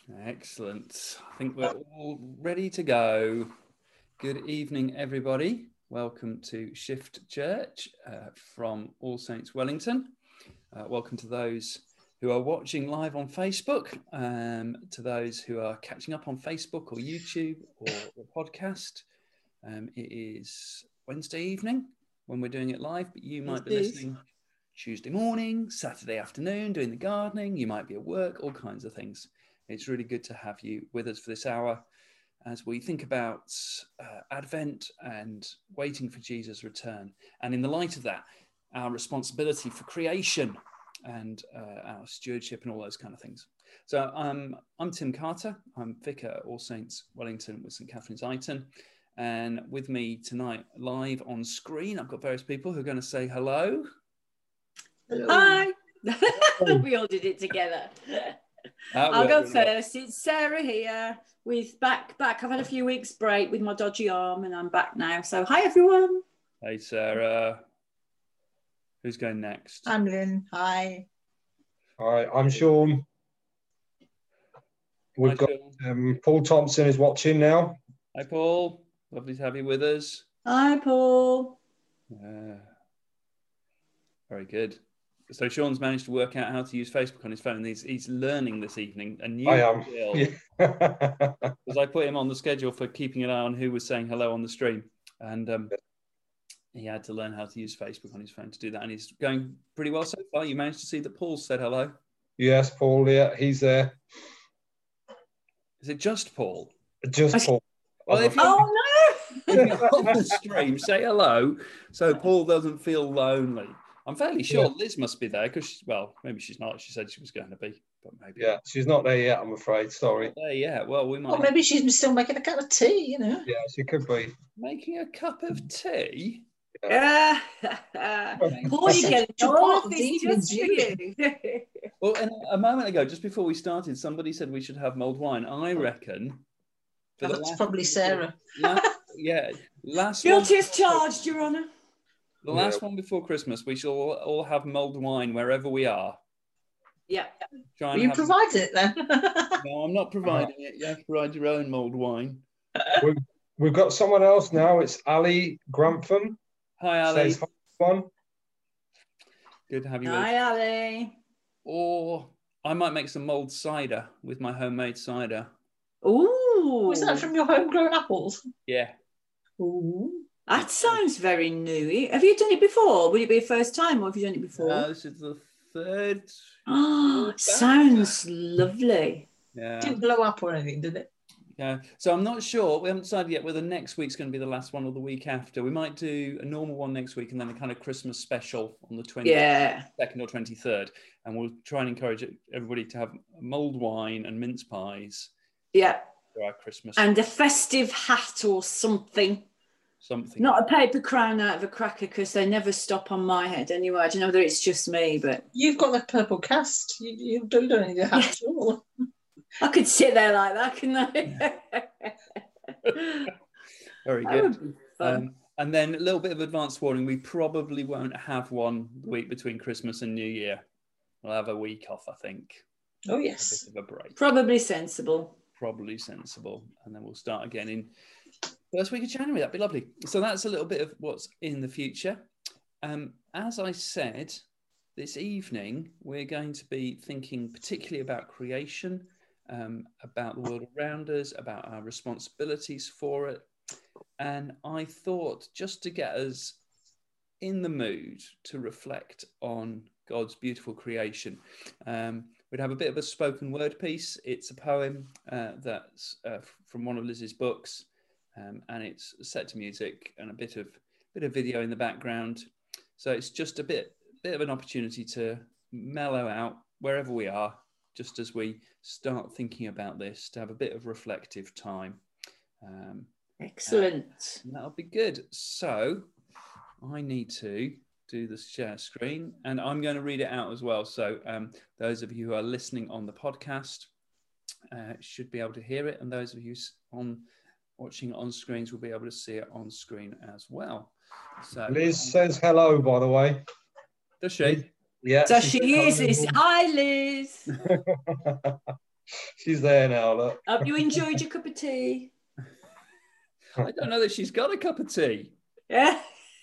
Excellent. I think we're all ready to go. Good evening, everybody. Welcome to Shift Church from All Saints Wellington. Welcome to those who are watching live on Facebook, to those who are catching up on Facebook or YouTube or the podcast. It is Wednesday evening when we're doing it live, but you might be listening Tuesday morning, Saturday afternoon, doing the gardening. You might be at work, all kinds of things. It's really good to have you with us for this hour as we think about Advent and waiting for Jesus' return. And in the light of that, our responsibility for creation and our stewardship and all those kind of things. So I'm Tim Carter. I'm vicar at All Saints Wellington with St Catherine's Iton. And with me tonight, live on screen, I've got various people who are going to say hello. Hello. Hi. We all did it together. I'll go first. It's Sarah here with back. I've had a few weeks break with my dodgy arm and I'm back now. So hi everyone. Hey Sarah. Who's going next? I'm Lynn. Hi. Hi, I'm Sean. We've got Paul Thompson is watching now. Hi Paul. Lovely to have you with us. Hi Paul. Very good. So Sean's managed to work out how to use Facebook on his phone. He's learning this evening a new skill. Because I put him on the schedule for keeping an eye on who was saying hello on the stream, and he had to learn how to use Facebook on his phone to do that. And he's going pretty well so far. You managed to see that Paul said hello. Yes, Paul. Yeah, he's there. Is it just Paul? Just Paul. Well, if you're on the stream, say hello, so Paul doesn't feel lonely. I'm fairly sure Liz must be there because, maybe she's not. She said she was going to be, but maybe. Yeah, she's not there yet, I'm afraid. Sorry. Yeah, well, we might. Or maybe she's still making a cup of tea, you know. Yeah, she could be. Making a cup of tea? Yeah. Paul, you get all of this just for you. Well, and a moment ago, just before we started, somebody said we should have mulled wine. I reckon. That's probably Sarah. Last Guilty as charged, Your Honour. The last one before Christmas, we shall all have mulled wine wherever we are. Yeah. Will you provide it then? No, I'm not providing it. You have to provide your own mulled wine. We've got someone else now. It's Ali Grantham. Hi, Ali. Says hi. Good to have you. Hi, Ali. Or I might make some mulled cider with my homemade cider. Ooh. Was that from your homegrown apples? Yeah. Ooh. That sounds very new. Have you done it before? Will it be a first time or have you done it before? This is the third. Oh, sounds lovely. Yeah. Didn't blow up or anything, did it? Yeah. So I'm not sure. We haven't decided yet whether next week's going to be the last one or the week after. We might do a normal one next week and then a kind of Christmas special on the 22nd or 23rd. And we'll try and encourage everybody to have mulled wine and mince pies. Yeah. For our Christmas. And a festive hat or something. Not a paper crown out of a cracker because they never stop on my head anyway. I don't know whether it's just me, but you've got the purple cast. You don't need a hat at all. I could sit there like that, couldn't I? Very good. And then a little bit of advance warning: we probably won't have one the week between Christmas and New Year. We'll have a week off, I think. Oh yes, a bit of a break. Probably sensible. And then we'll start again in first week of January. That'd be lovely. So that's a little bit of what's in the future. As I said, this evening we're going to be thinking particularly about creation, about the world around us, about our responsibilities for it. And I thought, just to get us in the mood to reflect on God's beautiful creation, we'd have a bit of a spoken word piece. It's a poem that's from one of Liz's books. And it's set to music and a bit of video in the background. So it's just a bit of an opportunity to mellow out wherever we are, just as we start thinking about this, to have a bit of reflective time. Excellent. That'll be good. So I need to do the share screen and I'm going to read it out as well. So those of you who are listening on the podcast should be able to hear it. And those of you watching on screens will be able to see it on screen as well. So Liz says hello, by the way. Does she? Yeah. So she uses. Hi, Liz. She's there now, look. Hope you enjoyed your cup of tea. I don't know that she's got a cup of tea. Yeah.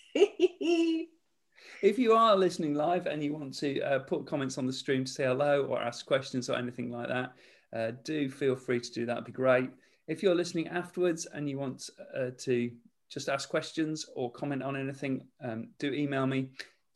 If you are listening live and you want to put comments on the stream to say hello or ask questions or anything like that, do feel free to do that. Would be great. If you're listening afterwards and you want to just ask questions or comment on anything, do email me,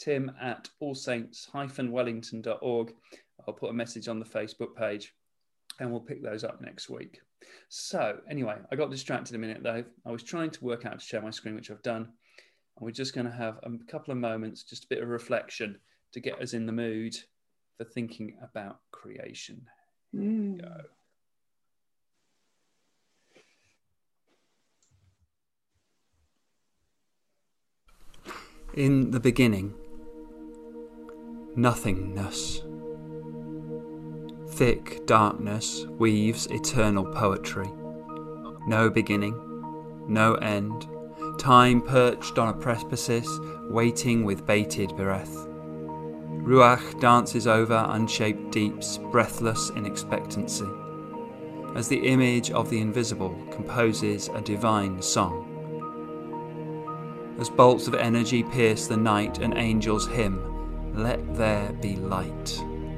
tim@allsaints-wellington.org. I'll put a message on the Facebook page and we'll pick those up next week. So anyway, I got distracted a minute though. I was trying to work out to share my screen, which I've done. And we're just going to have a couple of moments, just a bit of reflection to get us in the mood for thinking about creation. Here we go. In the beginning, nothingness. Thick darkness weaves eternal poetry. No beginning, no end. Time perched on a precipice, waiting with bated breath. Ruach dances over unshaped deeps, breathless in expectancy, as the image of the invisible composes a divine song. As bolts of energy pierce the night, an angel's hymn, let there be light.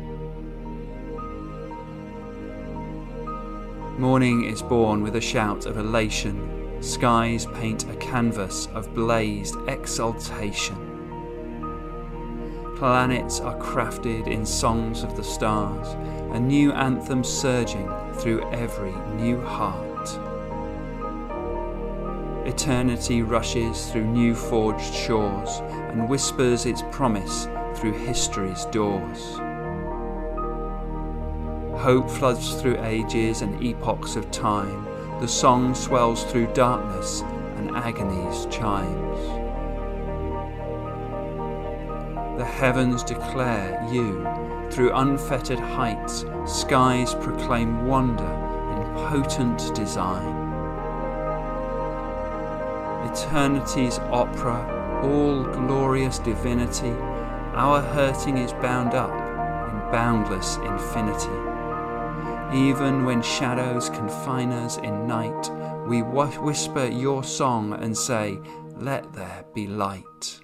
Morning is born with a shout of elation. Skies paint a canvas of blazed exultation. Planets are crafted in songs of the stars, a new anthem surging through every new heart. Eternity rushes through new forged shores and whispers its promise through history's doors. Hope floods through ages and epochs of time. The song swells through darkness and agony's chimes. The heavens declare you, through unfettered heights, skies proclaim wonder in potent design. Eternity's opera, all glorious divinity, our hurting is bound up in boundless infinity. Even when shadows confine us in night, we whisper your song and say, let there be light.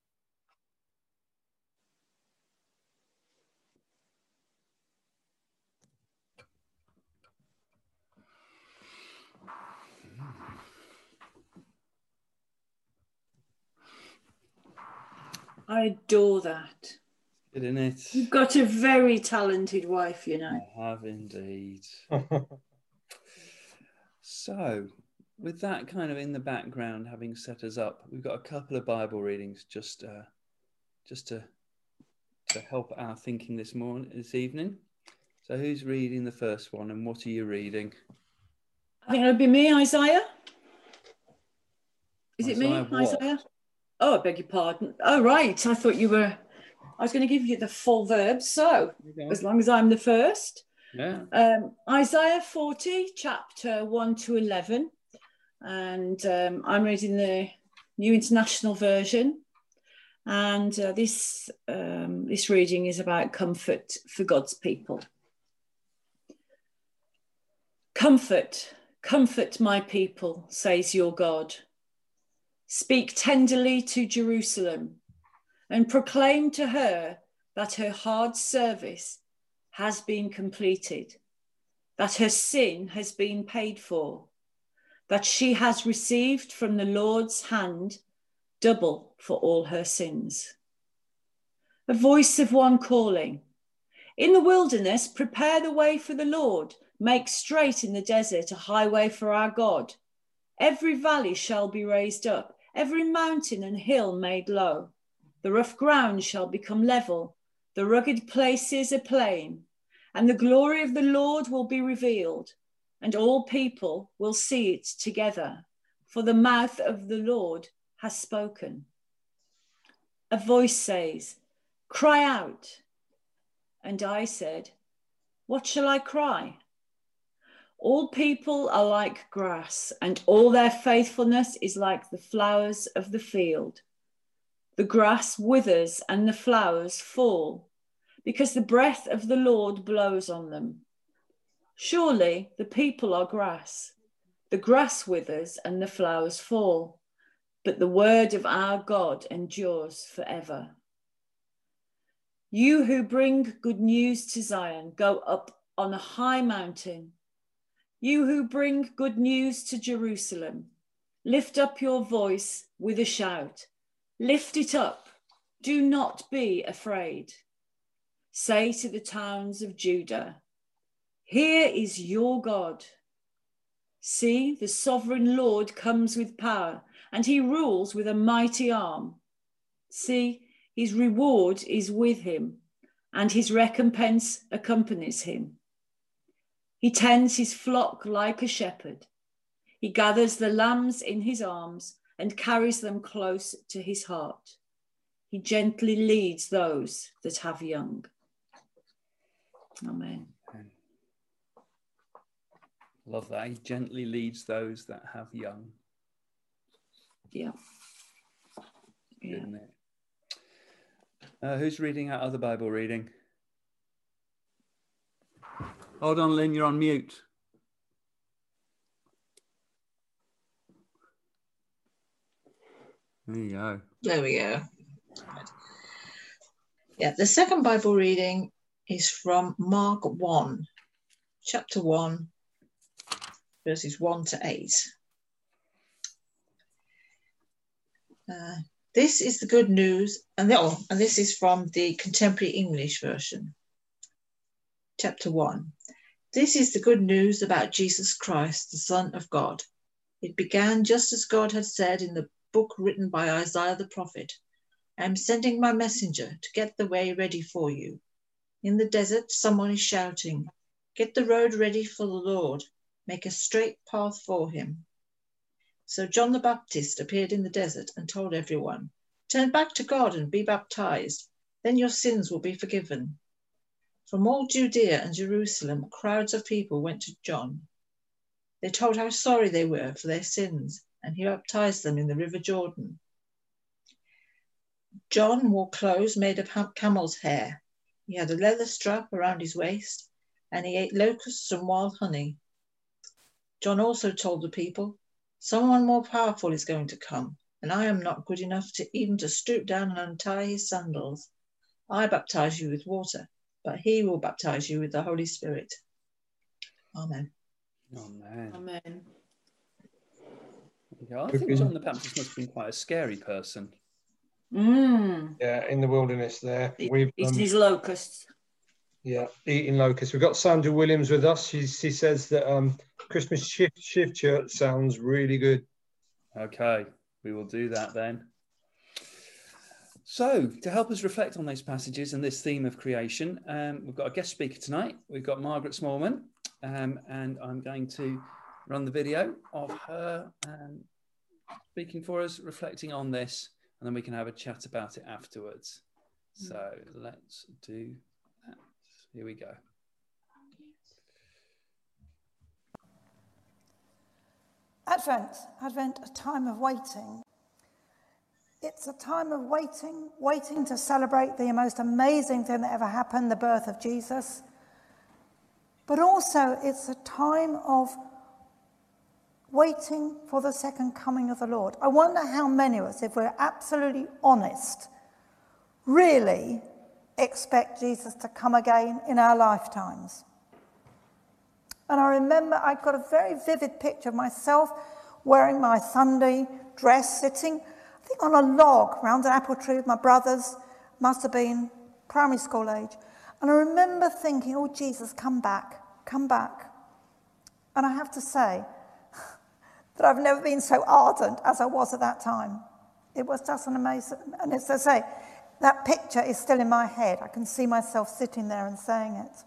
I adore that. Good, isn't it? You've got a very talented wife, you know. I have indeed. So, with that kind of in the background, having set us up, we've got a couple of Bible readings just to help our thinking this evening. So, who's reading the first one, and what are you reading? I think it'll be me, Isaiah. Is it me, what? Isaiah? Oh, I beg your pardon. Oh, right. I thought you were. I was going to give you the full verb. So, as long as I'm the first. Yeah. Isaiah 40, chapter 1 to 11. And I'm reading the New International Version. And this reading is about comfort for God's people. Comfort, comfort my people, says your God. Speak tenderly to Jerusalem and proclaim to her that her hard service has been completed, that her sin has been paid for, that she has received from the Lord's hand double for all her sins. A voice of one calling, in the wilderness, prepare the way for the Lord, make straight in the desert a highway for our God. Every valley shall be raised up, every mountain and hill made low. The rough ground shall become level, the rugged places a plain, and the glory of the Lord will be revealed, and all people will see it together, for the mouth of the Lord has spoken. A voice says, cry out. And I said, what shall I cry? All people are like grass, and all their faithfulness is like the flowers of the field. The grass withers and the flowers fall, because the breath of the Lord blows on them. Surely the people are grass. The grass withers and the flowers fall, but the word of our God endures forever. You who bring good news to Zion, go up on a high mountain. You who bring good news to Jerusalem, lift up your voice with a shout. Lift it up. Do not be afraid. Say to the towns of Judah, here is your God. See, the sovereign Lord comes with power, and he rules with a mighty arm. See, his reward is with him, and his recompense accompanies him. He tends his flock like a shepherd. He gathers the lambs in his arms and carries them close to his heart. He gently leads those that have young. Amen. Love that. He gently leads those that have young. Yeah. Good, isn't it? Who's reading our other Bible reading? Hold on, Lynn, you're on mute. There you go. There we go. Yeah, the second Bible reading is from Mark 1, chapter 1, verses 1 to 8. This is the good news, and this is from the Contemporary English Version. Chapter 1. This is the good news about Jesus Christ, the Son of God. It began just as God had said in the book written by Isaiah the prophet. I am sending my messenger to get the way ready for you. In the desert, someone is shouting, get the road ready for the Lord. Make a straight path for him. So John the Baptist appeared in the desert and told everyone, turn back to God and be baptized. Then your sins will be forgiven. From all Judea and Jerusalem, crowds of people went to John. They told how sorry they were for their sins, and he baptized them in the river Jordan. John wore clothes made of camel's hair. He had a leather strap around his waist, and he ate locusts and wild honey. John also told the people, someone more powerful is going to come, and I am not good enough even to stoop down and untie his sandals. I baptize you with water, but he will baptize you with the Holy Spirit. Amen. Amen. Amen. Yeah, I think John the Baptist must have been quite a scary person. Yeah, in the wilderness there. We've eating his locusts. Yeah, eating locusts. We've got Sandra Williams with us. She says that Christmas shift church sounds really good. Okay, we will do that then. So, to help us reflect on those passages and this theme of creation, we've got a guest speaker tonight. We've got Margaret Smallman, and I'm going to run the video of her speaking for us, reflecting on this, and then we can have a chat about it afterwards. So, let's do that. Here we go. Advent, a time of waiting. It's a time of waiting to celebrate the most amazing thing that ever happened, the birth of Jesus. But also it's a time of waiting for the second coming of the Lord. I wonder how many of us, if we're absolutely honest, really expect Jesus to come again in our lifetimes. And I remember I got a very vivid picture of myself wearing my Sunday dress, sitting, I think, on a log round an apple tree with my brothers, must have been primary school age. And I remember thinking, oh, Jesus, come back, come back. And I have to say that I've never been so ardent as I was at that time. It was just an amazing, and as I say, that picture is still in my head. I can see myself sitting there and saying it.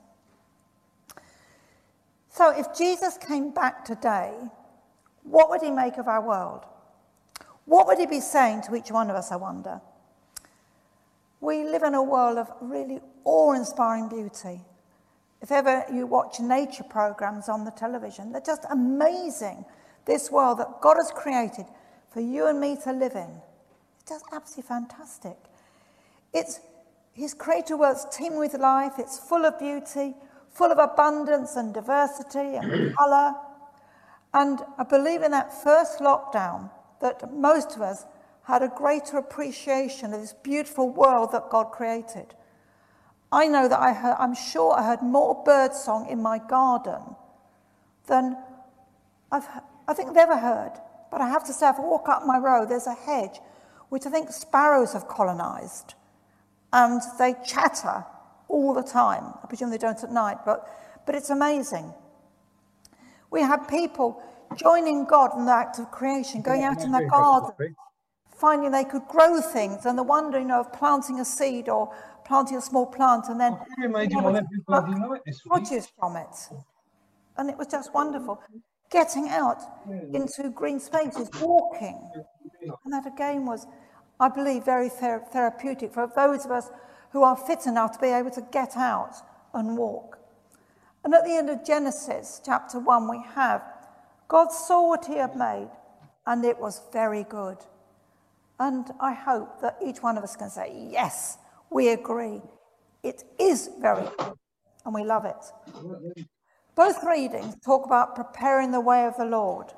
So if Jesus came back today, what would he make of our world? What would he be saying to each one of us, I wonder? We live in a world of really awe-inspiring beauty. If ever you watch nature programs on the television, they're just amazing. This world that God has created for you and me to live in. It's just absolutely fantastic. His created world's teeming with life. It's full of beauty, full of abundance and diversity and colour. And I believe in that first lockdown that most of us had a greater appreciation of this beautiful world that God created. I know that I'm sure I heard more birdsong in my garden than I think I've ever heard. But I have to say, if I walk up my road, there's a hedge which I think sparrows have colonised. And they chatter all the time. I presume they don't at night, but it's amazing. We have people joining God in the act of creation, going out in the garden, finding they could grow things, and the wonder, of planting a seed or planting a small plant and then produce from it. And it was just wonderful. Getting out into green spaces, walking. And that again was, I believe, very therapeutic for those of us who are fit enough to be able to get out and walk. And at the end of Genesis chapter 1, we have, God saw what he had made, and it was very good. And I hope that each one of us can say, yes, we agree. It is very good, and we love it. Both readings talk about preparing the way of the Lord.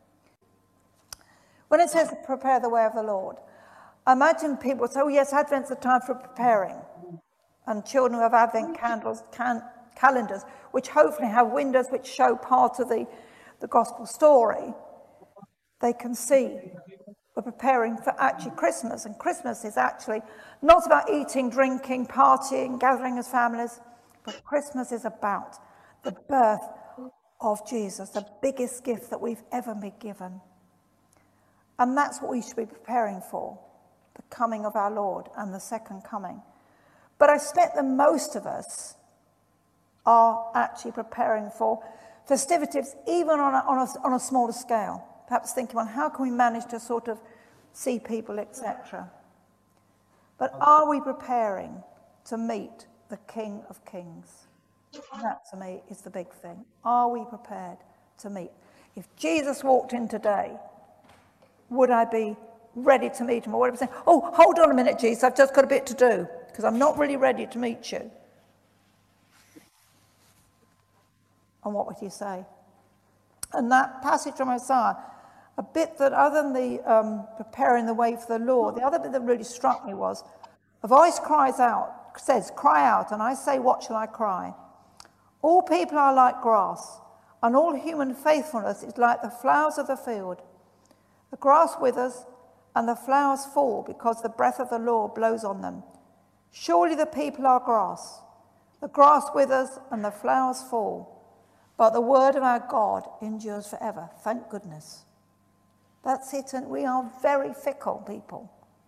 When it says prepare the way of the Lord, I imagine people say, oh yes, Advent's the time for preparing. And children who have Advent calendars, which hopefully have windows which show part of the gospel story, they can see we're preparing for actually Christmas. And Christmas is actually not about eating, drinking, partying, gathering as families, but Christmas is about the birth of Jesus, the biggest gift that we've ever been given. And that's what we should be preparing for, the coming of our Lord and the second coming. But I expect that most of us are actually preparing for festivities, even on a smaller scale. Perhaps thinking, well, how can we manage to sort of see people, etc. But are we preparing to meet the King of Kings? That, to me, is the big thing. Are we prepared to meet? If Jesus walked in today, would I be ready to meet him? Or would I be saying, oh, hold on a minute, Jesus, I've just got a bit to do, because I'm not really ready to meet you? And what would you say? And that passage from Isaiah, a bit that other than the preparing the way for the Lord, the other bit that really struck me was, a voice cries out, says, cry out, and I say, what shall I cry? All people are like grass, and all human faithfulness is like the flowers of the field. The grass withers, and the flowers fall, because the breath of the Lord blows on them. Surely the people are grass. The grass withers, and the flowers fall. But the word of our God endures forever. Thank goodness. That's it, and we are very fickle people.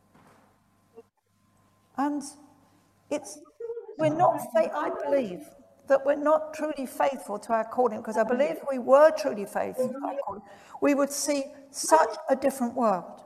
And we're not, I believe, that we're not truly faithful to our calling, because I believe if we were truly faithful to our calling, we would see such a different world.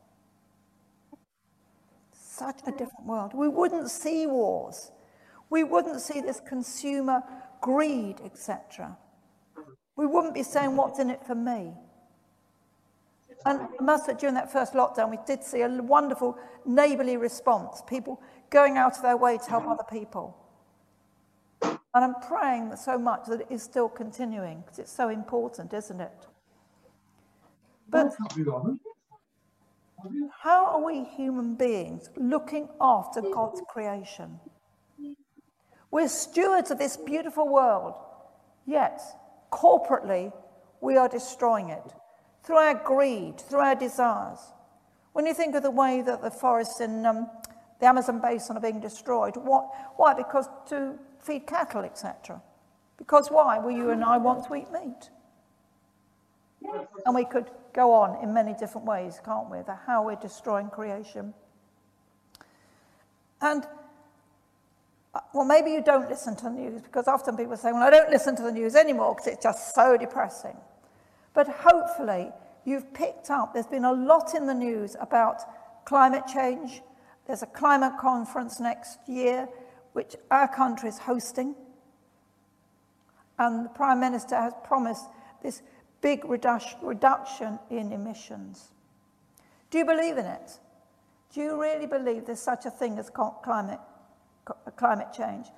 Such a different world. We wouldn't see wars. We wouldn't see this consumer greed, etc. We wouldn't be saying, what's in it for me? And I must say, during that first lockdown, we did see a wonderful neighbourly response, people going out of their way to help other people. And I'm praying so much that it is still continuing, because it's so important, isn't it? But how are we human beings looking after God's creation? We're stewards of this beautiful world, yet corporately we are destroying it through our greed, through our desires. When you think of the way that the forests in the Amazon basin are being destroyed, why? Because to feed cattle, etc. Because why? Well, you and I want to eat meat. And we could go on in many different ways, can't we, the how we're destroying creation. And, well, maybe you don't listen to the news, because often people say, well, I don't listen to the news anymore because it's just so depressing. But hopefully you've picked up, there's been a lot in the news about climate change. There's a climate conference next year, which our country is hosting. And the Prime Minister has promised this big reduction in emissions. Do you believe in it? Do you really believe there's such a thing as climate change?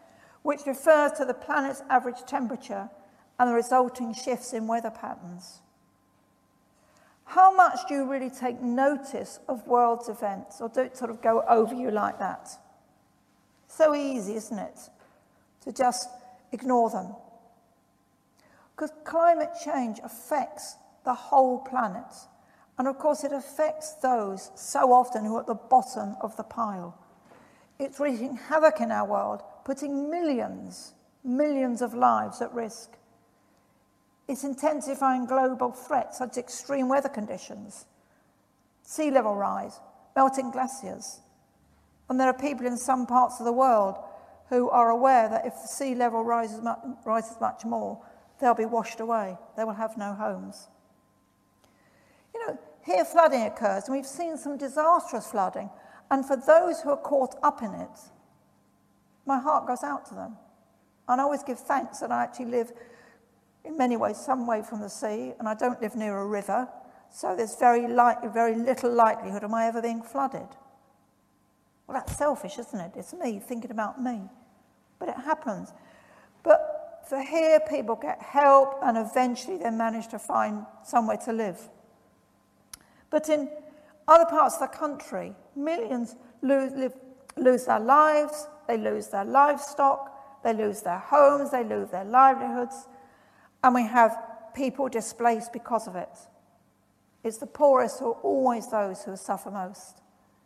which refers to the planet's average temperature and the resulting shifts in weather patterns. How much do you really take notice of world's events, or do it sort of go over you like that? So easy, isn't it, to just ignore them? Because climate change affects the whole planet. And of course, it affects those so often who are at the bottom of the pile. It's wreaking havoc in our world, putting millions of lives at risk. It's intensifying global threats such as extreme weather conditions, sea level rise, melting glaciers. And there are people in some parts of the world who are aware that if the sea level rises much more, they'll be washed away. They will have no homes. You know, here flooding occurs, and we've seen some disastrous flooding. And for those who are caught up in it, my heart goes out to them. And I always give thanks that I actually live, in many ways, some way from the sea, and I don't live near a river, so there's very little likelihood of my ever being flooded. Well, that's selfish, isn't it? It's me thinking about me. But it happens. But for here, people get help, and eventually they manage to find somewhere to live. But in other parts of the country, millions lose their lives, they lose their livestock, they lose their homes, they lose their livelihoods, and we have people displaced because of it. It's the poorest who are always those who suffer most.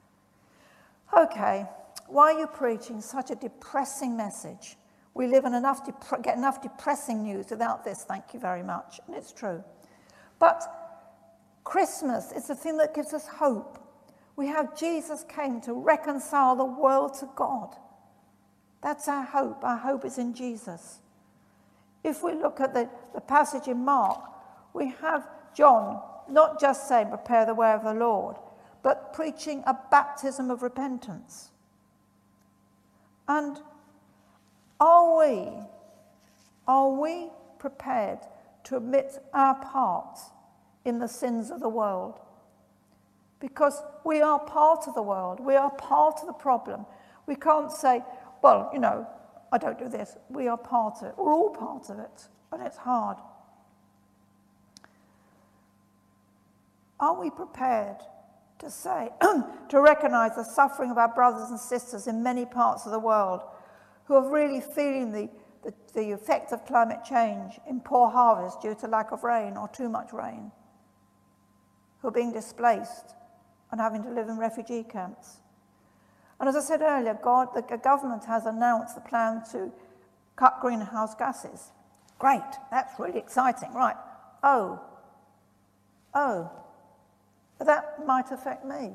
Okay, why are you preaching such a depressing message? We live in get enough depressing news without this, thank you very much, and it's true. But Christmas is the thing that gives us hope. We have Jesus came to reconcile the world to God. That's our hope. Our hope is in Jesus. If we look at the passage in Mark, we have John not just saying, prepare the way of the Lord, but preaching a baptism of repentance. And are we prepared to admit our part in the sins of the world? Because we are part of the world. We are part of the problem. We can't say, well, you know, I don't do this. We are part of it. We're all part of it, and it's hard. Are we prepared to say, to recognize the suffering of our brothers and sisters in many parts of the world who are really feeling the effect of climate change in poor harvest due to lack of rain or too much rain, who are being displaced and having to live in refugee camps? And as I said earlier, the government has announced the plan to cut greenhouse gases. Great, that's really exciting, right? Oh, that might affect me.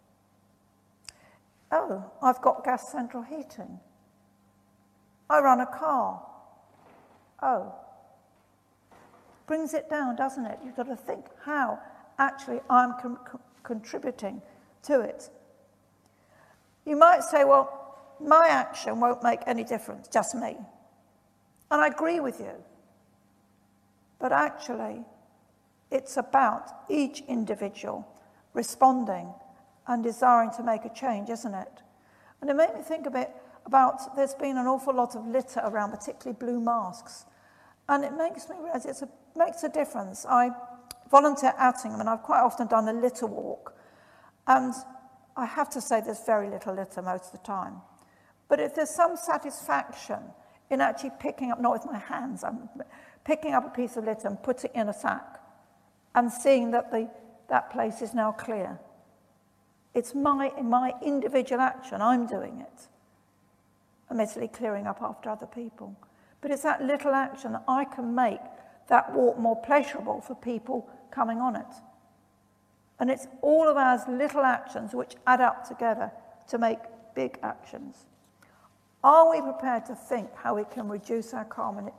Oh, I've got gas central heating. I run a car. Oh, brings it down, doesn't it? You've got to think how actually I'm contributing to it. You might say, well, my action won't make any difference, just me. And I agree with you. But actually, it's about each individual responding and desiring to make a change, isn't it? And it made me think a bit about, there's been an awful lot of litter around, particularly blue masks. And it makes me realize it makes a difference. I volunteer at Attingham, and I've quite often done a litter walk. And I have to say there's very little litter most of the time. But if there's some satisfaction in actually picking up, not with my hands, I'm picking up a piece of litter and putting it in a sack and seeing that that place is now clear. It's my individual action, I'm doing it. Admittedly clearing up after other people. But it's that little action that I can make that walk more pleasurable for people coming on it. And it's all of our little actions which add up together to make big actions. Are we prepared to think how we can reduce our carbon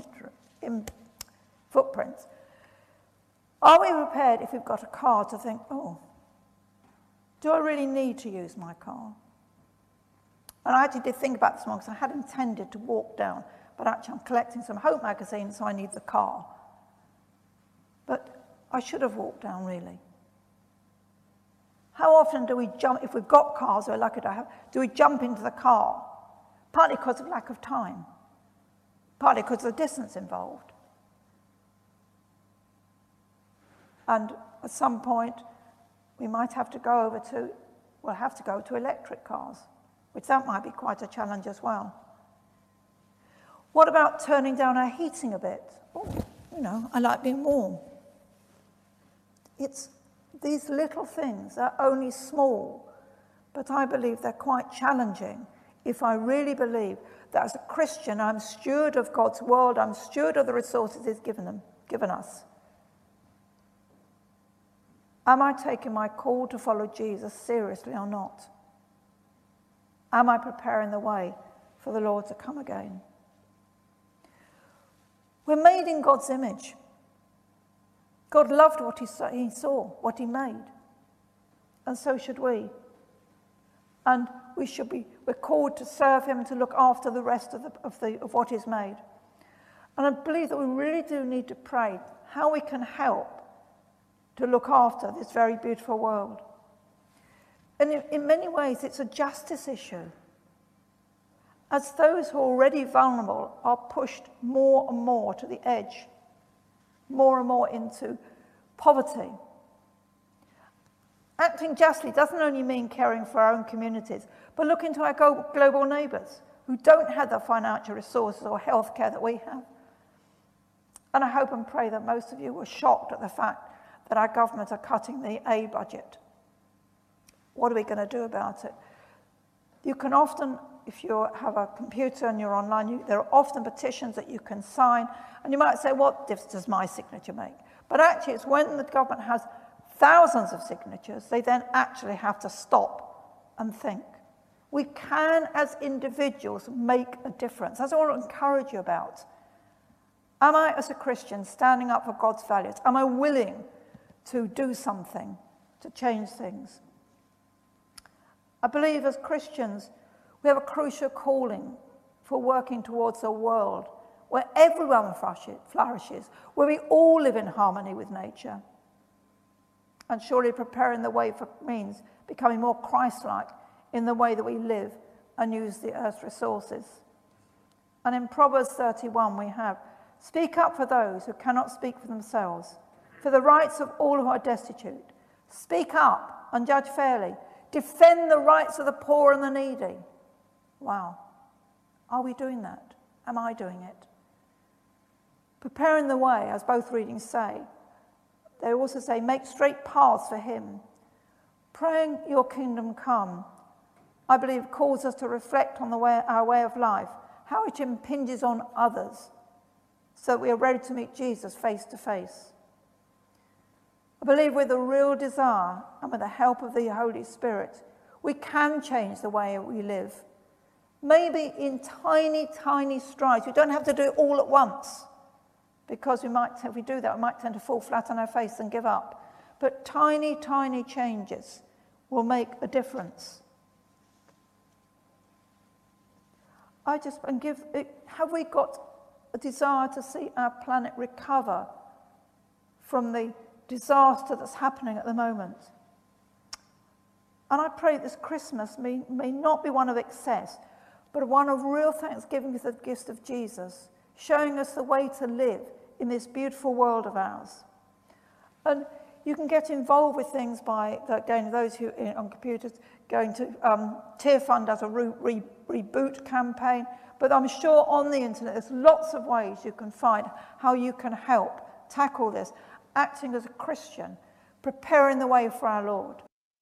footprints? Are we prepared, if we've got a car, to think, oh, do I really need to use my car? And I actually did think about this one because I had intended to walk down, but actually I'm collecting some Hope magazines, so I need the car. But I should have walked down, really. How often do we jump, if we've got cars we're lucky to have, do we jump into the car, partly because of lack of time, partly because of the distance involved. And at some point, we might have to go over to, we'll have to go to electric cars, which that might be quite a challenge as well. What about turning down our heating a bit? Oh, you know, I like being warm. It's these little things are only small, but I believe they're quite challenging if I really believe that as a Christian, I'm steward of God's world, I'm steward of the resources He's given us. Am I taking my call to follow Jesus seriously or not? Am I preparing the way for the Lord to come again? We're made in God's image. God loved what he saw, what he made. And so should we. And we're called to serve him, to look after the rest of what is made. And I believe that we really do need to pray how we can help to look after this very beautiful world. And in many ways, it's a justice issue. As those who are already vulnerable are pushed more and more to the edge, more and more into poverty. Acting justly doesn't only mean caring for our own communities, but look into our global neighbours who don't have the financial resources or healthcare that we have. And I hope and pray that most of you were shocked at the fact that our government are cutting the aid budget. What are we going to do about it? You can often, if you have a computer and you're online, there are often petitions that you can sign, and you might say, what difference does my signature make? But actually, it's when the government has thousands of signatures, they then actually have to stop and think. We can, as individuals, make a difference. That's what I want to encourage you about. Am I, as a Christian, standing up for God's values? Am I willing to do something to change things? I believe as Christians, we have a crucial calling for working towards a world where everyone flourishes, where we all live in harmony with nature. And surely preparing the way for means becoming more Christ-like in the way that we live and use the earth's resources. And in Proverbs 31 we have, speak up for those who cannot speak for themselves, for the rights of all who are destitute. Speak up and judge fairly. Defend the rights of the poor and the needy. Wow. Are we doing that? Am I doing it? Preparing the way, as both readings say. They also say, make straight paths for him. Praying your kingdom come, I believe, calls us to reflect on our way of life, how it impinges on others, so that we are ready to meet Jesus face to face. I believe with a real desire and with the help of the Holy Spirit, we can change the way we live. Maybe in tiny, tiny strides. We don't have to do it all at once, because if we do that, we might tend to fall flat on our face and give up. But tiny, tiny changes will make a difference. Have we got a desire to see our planet recover from the disaster that's happening at the moment? And I pray this Christmas may not be one of excess, but one of real thanksgiving for the gift of Jesus, showing us the way to live in this beautiful world of ours. And you can get involved with things by going to those who on computers, going to Tearfund as a reboot campaign. But I'm sure on the internet there's lots of ways you can find how you can help tackle this, acting as a Christian, preparing the way for our Lord.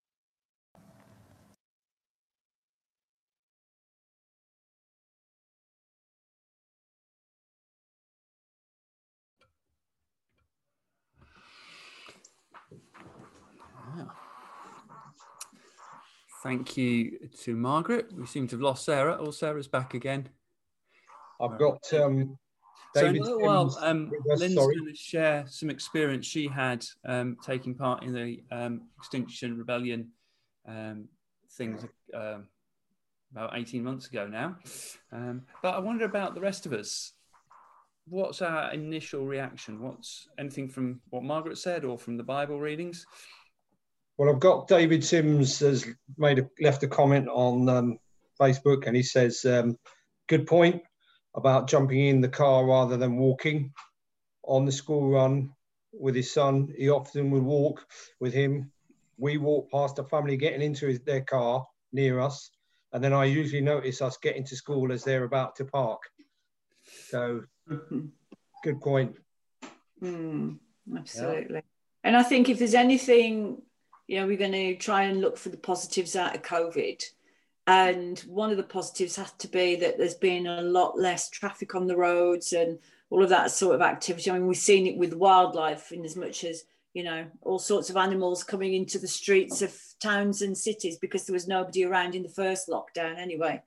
Thank you to Margaret. We seem to have lost Sarah. Oh, Sarah's back again. I've got David. So in a little while, Lynn's sorry. going to share some experience she had taking part in the Extinction Rebellion things about 18 months ago now. But I wonder about the rest of us. What's our initial reaction? What's anything from what Margaret said or from the Bible readings? Well, I've got David Sims has left a comment on Facebook, and he says good point about jumping in the car rather than walking. On the school run with his son, he often would walk with him. We walk past a family getting into their car near us, and then I usually notice us getting to school as they're about to park. So, good point. Absolutely. Yeah. And I think if there's anything, you know, we're going to try and look for the positives out of COVID. And one of the positives has to be that there's been a lot less traffic on the roads and all of that sort of activity. I mean, we've seen it with wildlife in as much as, you know, all sorts of animals coming into the streets of towns and cities because there was nobody around in the first lockdown anyway.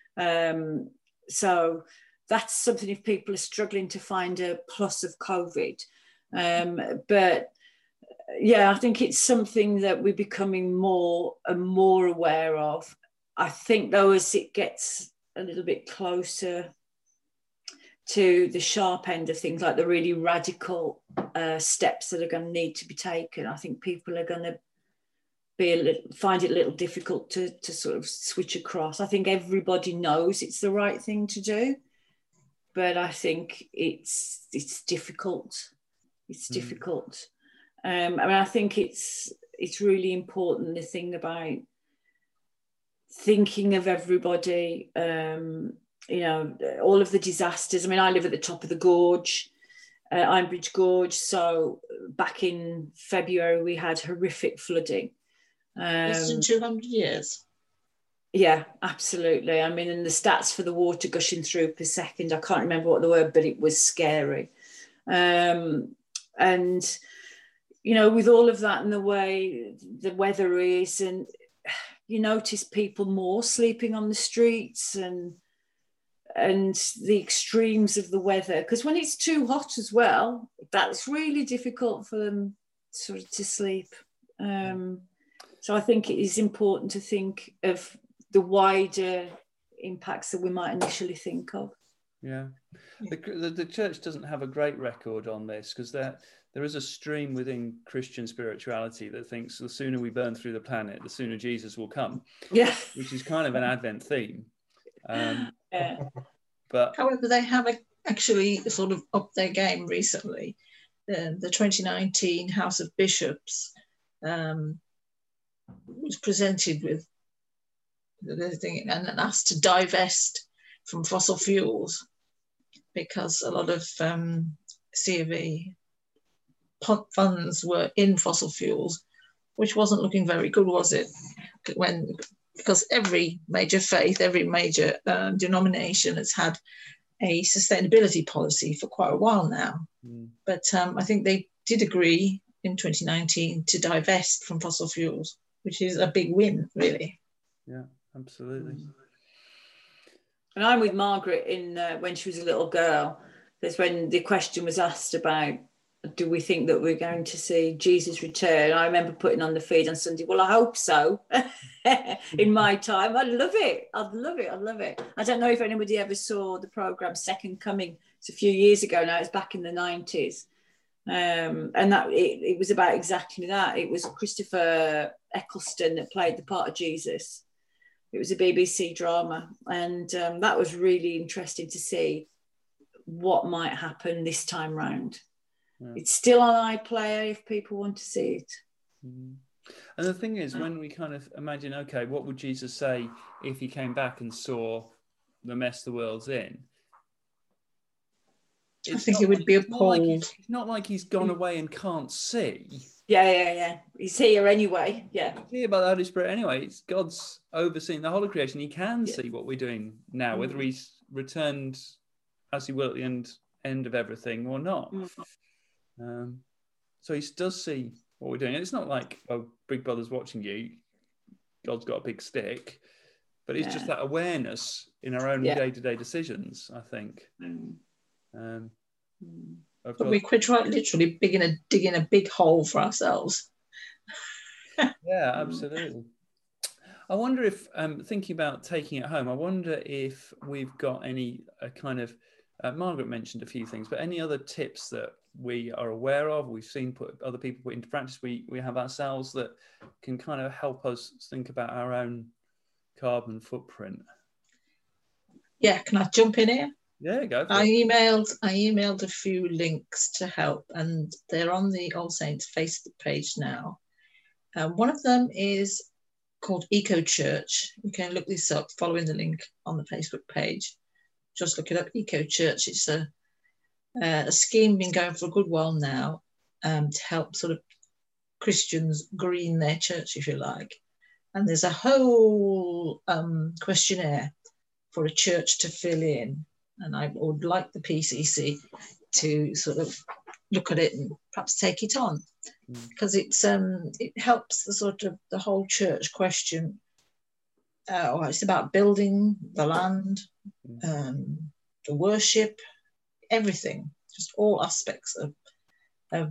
So that's something if people are struggling to find a plus of COVID. But yeah, I think it's something that we're becoming more and more aware of. I think though, as it gets a little bit closer to the sharp end of things, like the really radical steps that are going to need to be taken, I think people are going to find it a little difficult to sort of switch across. I think everybody knows it's the right thing to do, but I think it's difficult. It's difficult. I mean, I think it's really important, the thing about thinking of everybody, you know, all of the disasters. I mean, I live at the top of the gorge, Ironbridge Gorge. So back in February, we had horrific flooding. Less than 200 years. Yeah, absolutely. I mean, and the stats for the water gushing through per second, I can't remember what the word, but it was scary. And, you know, with all of that and the way the weather is, and you notice people more sleeping on the streets and the extremes of the weather, because when it's too hot as well, that's really difficult for them sort of to sleep. So I think it is important to think of the wider impacts that we might initially think of. Yeah, the church doesn't have a great record on this, because there is a stream within Christian spirituality that thinks the sooner we burn through the planet, the sooner Jesus will come. Yeah, which is kind of an Advent theme. Yeah. But however, they have actually sort of upped their game recently. The 2019 House of Bishops was presented with the thing and asked to divest from fossil fuels, because a lot of C of E funds were in fossil fuels, which wasn't looking very good, was it? Because every major faith, every major denomination has had a sustainability policy for quite a while now. But I think they did agree in 2019 to divest from fossil fuels, which is a big win, really. Yeah, absolutely. And I'm with Margaret in when she was a little girl. That's when the question was asked about, do we think that we're going to see Jesus return? I remember putting on the feed on Sunday, well, I hope so. In my time, I'd love it. I'd love it. I don't know if anybody ever saw the programme Second Coming. It's a few years ago now. It's back in the 90s. And that it was about exactly that. It was Christopher Eccleston that played the part of Jesus. It was a BBC drama. And that was really interesting to see what might happen this time round. Yeah. It's still on iPlayer if people want to see it. And the thing is, when we kind of imagine, okay, what would Jesus say if he came back and saw the mess the world's in? I think he would be appalled. It's not like he's gone away and can't see. Yeah. He's here anyway. Yeah. He's here by the Holy Spirit anyway. It's God's overseeing the whole of creation. He can see what we're doing now, whether he's returned as he will at the end of everything or not. So he does see what we're doing. And it's not like, oh, Big Brother's watching you. God's got a big stick. But it's just that awareness in our own day-to-day decisions, I think. But we could try literally digging a big hole for ourselves. Yeah, absolutely. I wonder if, thinking about taking it home, I wonder if we've got any kind of, Margaret mentioned a few things, but any other tips that we are aware of, we've seen other people put into practice, we have ourselves that can kind of help us think about our own carbon footprint? Yeah, can I jump in here? Yeah, go for I it. emailed a few links to help, and they're on the All Saints Facebook page now. One of them is called Eco Church. You can look this up following the link on the Facebook page. Just look it up, Eco Church. It's a scheme been going for a good while now to help sort of Christians green their church, if you like. And there's a whole questionnaire for a church to fill in. And I would like the PCC to sort of look at it and perhaps take it on, because it helps the sort of the whole church question. It's about building the land, the worship, everything, just all aspects of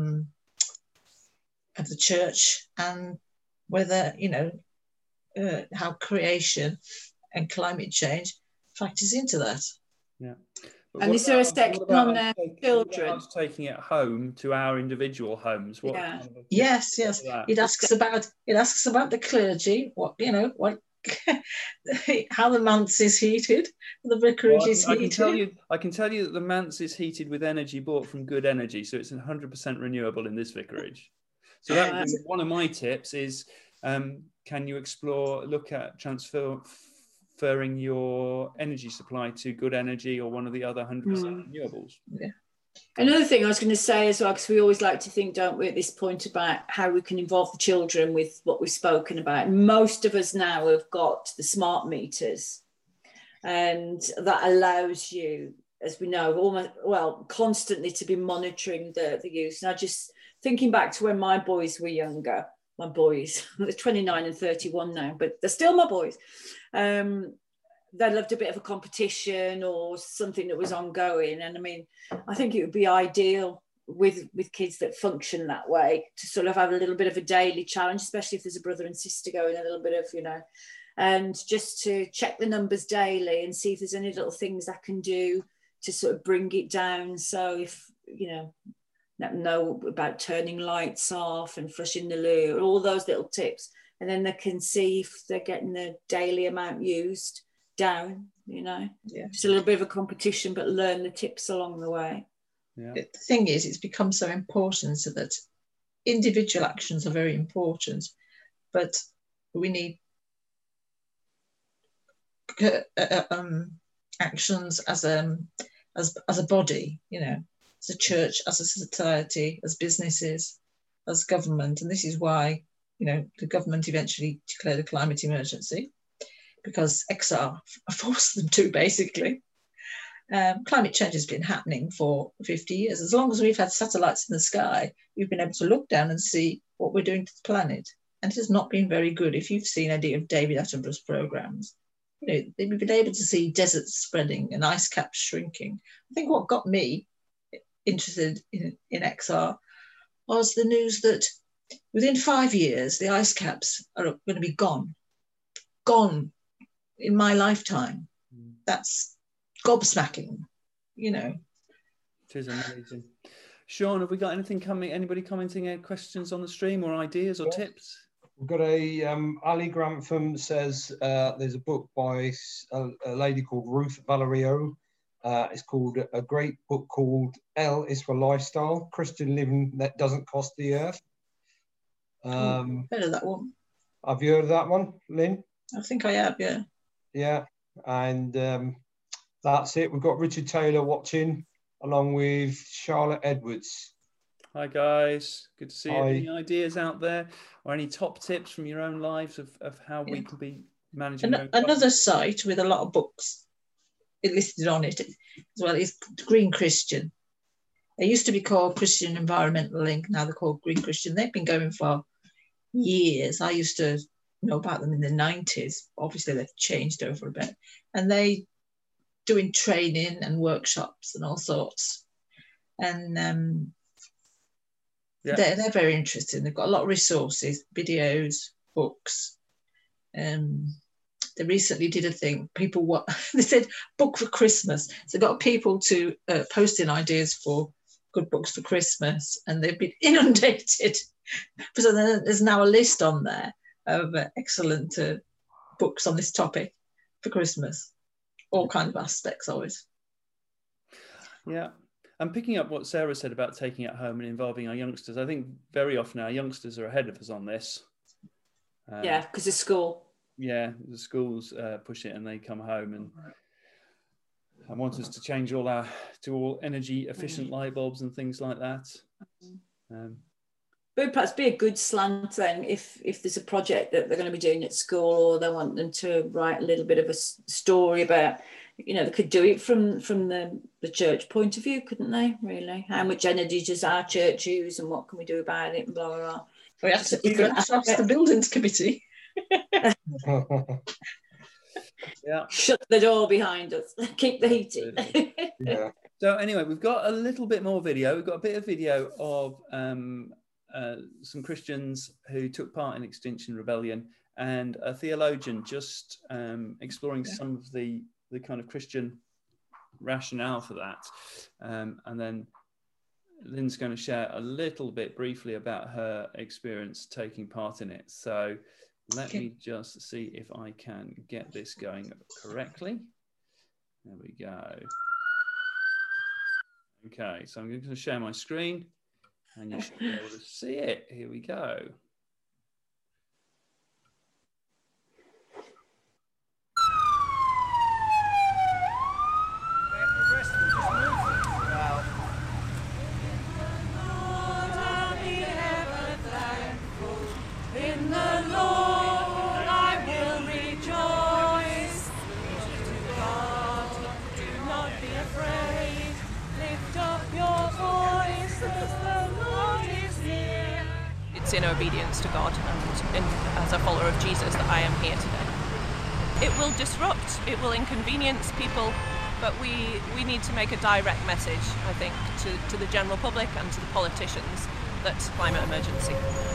the church, and whether, you know, how creation and climate change factors into that. Yeah. And is there a section on their children? Taking it home to our individual homes. What Yeah. kind of Yes. It asks about the clergy. What, you know, what how the manse is heated, the vicarage is heated. I can tell you that the manse is heated with energy bought from Good Energy, so it's 100% renewable in this vicarage. So that would be one of my tips is, can you look at transferring your energy supply to Good Energy or one of the other 100% renewables? Yeah. Another thing I was going to say as well, because we always like to think, don't we, at this point, about how we can involve the children with what we've spoken about. Most of us now have got the smart meters, and that allows you, as we know, constantly to be monitoring the use. And I just thinking back to when my boys were younger, they're 29 and 31 now, but they're still my boys. They loved a bit of a competition or something that was ongoing. And I mean, I think it would be ideal with kids that function that way to sort of have a little bit of a daily challenge, especially if there's a brother and sister going, a little bit of, you know, and just to check the numbers daily and see if there's any little things I can do to sort of bring it down. So if, you know about turning lights off and flushing the loo, all those little tips, and then they can see if they're getting the daily amount used down, you know. Yeah. Just a little bit of a competition, but learn the tips along the way. Yeah. The thing is, it's become so important, so that individual actions are very important, but we need actions as a body, you know, as a church, as a society, as businesses, as government. And this is why, you know, the government eventually declared a climate emergency, because XR forced them to, basically. Climate change has been happening for 50 years. As long as we've had satellites in the sky, we've been able to look down and see what we're doing to the planet. And it has not been very good. If you've seen any of David Attenborough's programs, you know, they've been able to see deserts spreading and ice caps shrinking. I think what got me interested in XR was the news that within 5 years, the ice caps are going to be gone in my lifetime. That's gobsmacking, you know. It is amazing. Sean, have we got anything coming? Anybody commenting questions on the stream or ideas or tips? We've got Ali Grantham says there's a book by a lady called Ruth Valerio. It's called a great book called L is for Lifestyle, Christian Living That Doesn't Cost the Earth. Heard of that one. Have you heard of that one, Lynn? I think I have, yeah. Yeah, and that's it. We've got Richard Taylor watching, along with Charlotte Edwards. Hi guys, good to see you. Hi. Any ideas out there or any top tips from your own lives of how we can be managing another site with a lot of books listed on it as well is Green Christian. They used to be called Christian Environmental Link, now they're called Green Christian. They've been going for years. I used to know about them in the 90s. Obviously they've changed over a bit, and they doing training and workshops and all sorts, and they're very interesting. They've got a lot of resources, videos, books. They recently did a thing. They said book for Christmas. So they got people to post in ideas for good books for Christmas, and they've been inundated. So there's now a list on there of excellent books on this topic for Christmas. all kind of aspects of it. Yeah. And picking up what Sarah said about taking it home and involving our youngsters, I think very often our youngsters are ahead of us on this. Yeah, because it's school. Yeah, the schools push it and they come home and want us to change all energy efficient light bulbs and things like that. But perhaps be a good slant then if there's a project that they're going to be doing at school, or they want them to write a little bit of a story about, you know, they could do it from the church point of view, couldn't they, really? How much energy does our church use and what can we do about it, and blah, blah, blah. We have to ask the buildings committee. Yeah. Shut the door behind us. Keep the heating. Yeah. So anyway, we've got a little bit more video. We've got a bit of video of some Christians who took part in Extinction Rebellion, and a theologian just exploring some of the kind of Christian rationale for that. And then Lynn's going to share a little bit briefly about her experience taking part in it. So let me just see if I can get this going correctly. There we go. Okay, so I'm going to share my screen and you should be able to see it. Here we go. In obedience to God and as a follower of Jesus that I am here today. It will disrupt, it will inconvenience people, but we need to make a direct message, I think, to the general public and to the politicians that climate emergency.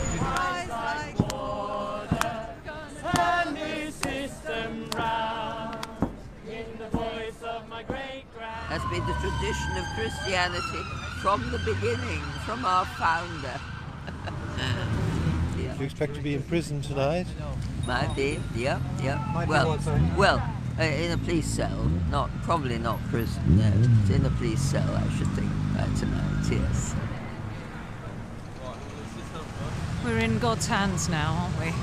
Has been the tradition of Christianity from the beginning, from our founder. Do you expect to be in prison tonight? Might be, yeah. Well, in a police cell, probably not prison, no. In a police cell, I should think, tonight, yes. We're in God's hands now, aren't we?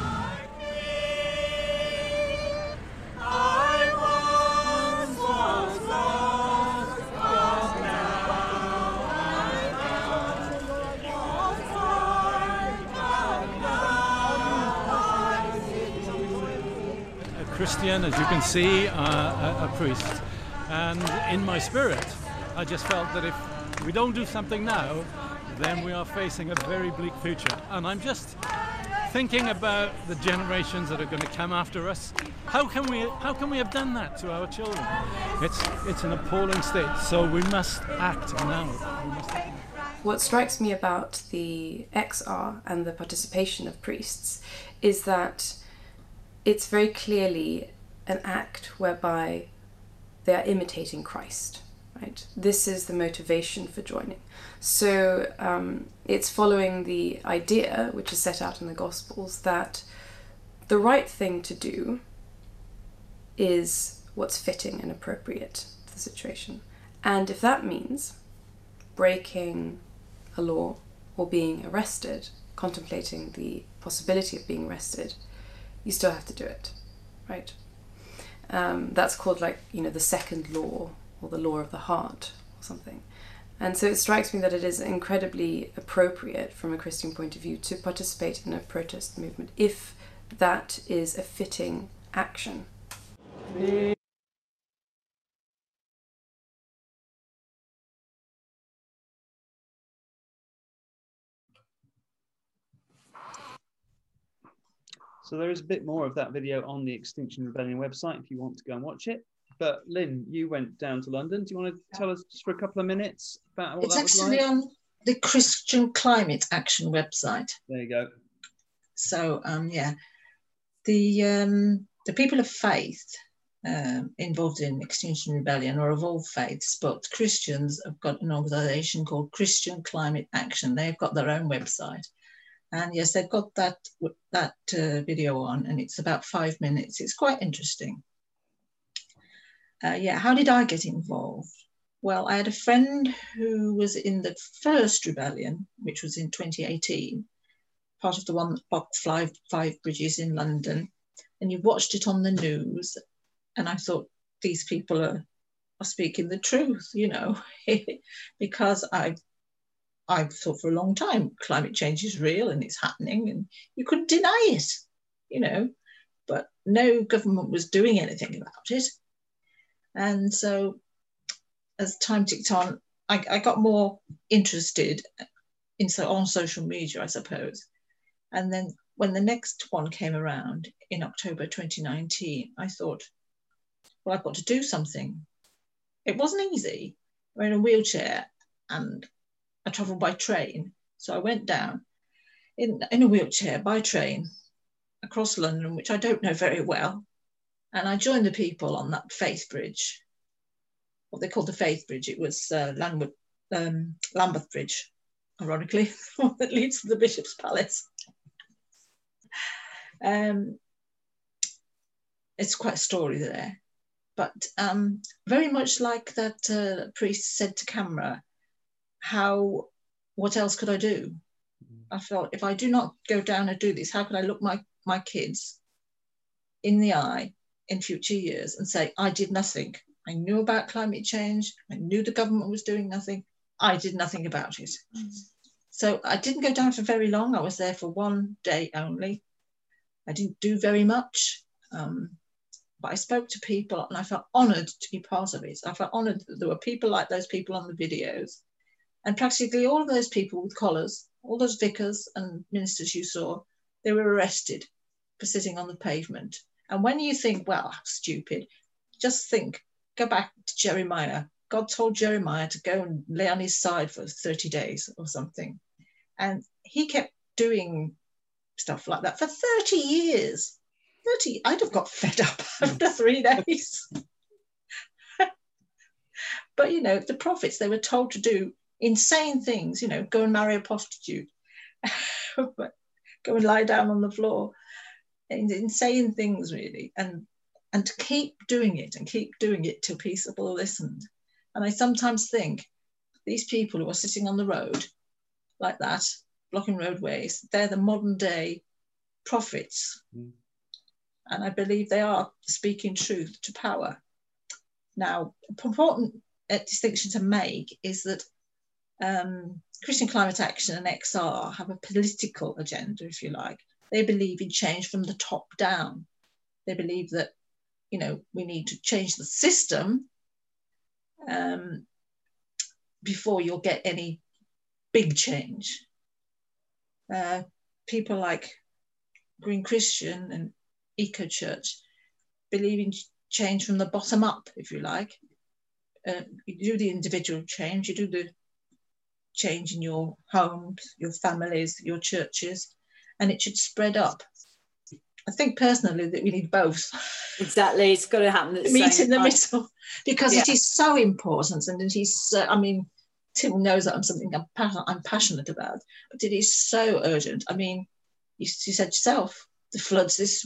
Christian, as you can see, a priest, and in my spirit I just felt that if we don't do something now, then we are facing a very bleak future. And I'm just thinking about the generations that are going to come after us. How can we have done that to our children? It's an appalling state, so we must act now. What strikes me about the XR and the participation of priests is that it's very clearly an act whereby they are imitating Christ, right? This is the motivation for joining. So it's following the idea, which is set out in the Gospels, that the right thing to do is what's fitting and appropriate to the situation. And if that means breaking a law or being arrested, contemplating the possibility of being arrested, you still have to do it, right? That's called, like, you know, the second law, or the law of the heart or something. And so it strikes me that it is incredibly appropriate from a Christian point of view to participate in a protest movement if that is a fitting action. So there is a bit more of that video on the Extinction Rebellion website if you want to go and watch it. But Lynn, you went down to London. Do you want to tell us just for a couple of minutes about what that was like? It's actually on the Christian Climate Action website. There you go. So yeah, the people of faith involved in Extinction Rebellion are of all faiths, but Christians have got an organisation called Christian Climate Action. They've got their own website. And yes, they've got that video on, and it's about 5 minutes. It's quite interesting. how did I get involved? Well, I had a friend who was in the first rebellion, which was in 2018, part of the one that blocked five bridges in London. And you watched it on the news. And I thought, these people are speaking the truth, you know, because I've thought for a long time climate change is real and it's happening and you couldn't deny it, you know, but no government was doing anything about it. And so as time ticked on, I got more interested on social media, I suppose. And then when the next one came around in October 2019, I thought, well, I've got to do something. It wasn't easy. I'm in a wheelchair and I travel by train. So I went down in a wheelchair by train across London, which I don't know very well. And I joined the people on that Faith Bridge, what they called the Faith Bridge. It was Lambeth Bridge, ironically, that leads to the Bishop's Palace. It's quite a story there. But very much like that priest said to camera, what else could I do? I felt if I do not go down and do this, how could I look my kids in the eye in future years and say, I did nothing. I knew about climate change. I knew the government was doing nothing. I did nothing about it. So I didn't go down for very long. I was there for one day only. I didn't do very much. But I spoke to people and I felt honoured to be part of it. I felt honoured that there were people like those people on the videos. And practically all of those people with collars, all those vicars and ministers you saw, they were arrested for sitting on the pavement. And when you think, well, how stupid, just think, go back to Jeremiah. God told Jeremiah to go and lay on his side for 30 days or something. And he kept doing stuff like that for 30 years. I'd have got fed up after 3 days. But, you know, the prophets, they were told to do insane things, you know, go and marry a prostitute, go and lie down on the floor, insane things really, and to keep doing it till people listened. And I sometimes think these people who are sitting on the road like that, blocking roadways, they're the modern day prophets. And I believe they are speaking truth to power. Now, an important distinction to make is that Christian Climate Action and XR have a political agenda, if you like. They believe in change from the top down. They believe that, you know, we need to change the system before you'll get any big change. People like Green Christian and Eco Church believe in change from the bottom up, if you like. You do the individual change, you do the change in your homes, your families, your churches, and it should spread up. I think personally that we need both. Exactly, it's got to happen at the meet same in the time. middle, because it is so important, and it is. I mean, Tim knows that I'm passionate about, but it is so urgent. I mean, you said yourself, the floods this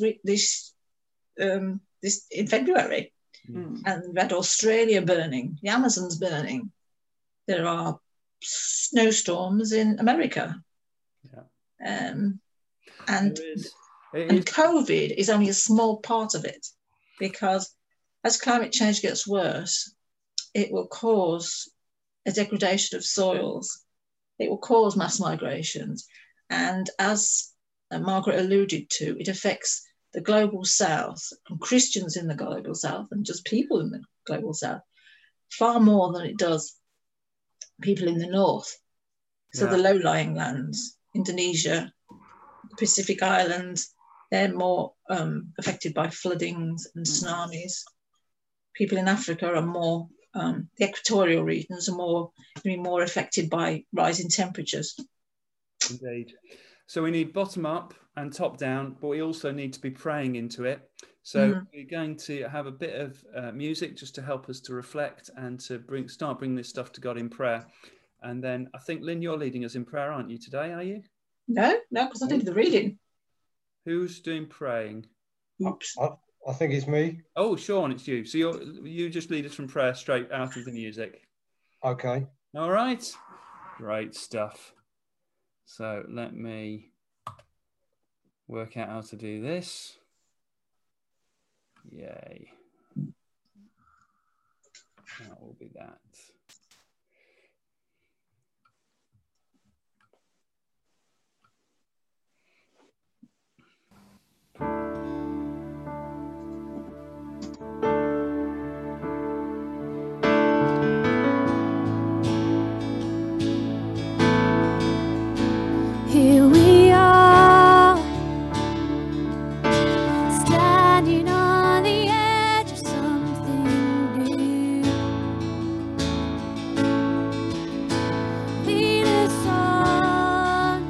in February, and we had Australia burning, the Amazon's burning. There are snowstorms in America, and COVID is only a small part of it, because as climate change gets worse, it will cause a degradation of soils. It will cause mass migrations, and as Margaret alluded to, it affects the global south and Christians in the global south and just people in the global south far more than it does people in the north. So the low-lying lands, Indonesia, the Pacific Islands, they're more affected by floodings and tsunamis. People in Africa are more, the equatorial regions are more affected by rising temperatures. Indeed. So we need bottom up and top down, but we also need to be praying into it. So we're going to have a bit of music just to help us to reflect and to start bringing this stuff to God in prayer. And then I think, Lynn, you're leading us in prayer, aren't you, today, are you? No, because I did the reading. Who's doing praying? Oops. I think it's me. Oh, Sean, it's you. So you just lead us from prayer straight out of the music. Okay. All right. Great stuff. So let me work out how to do this. Yay. That will be that. Here we are, standing on the edge of something new. Lead us on,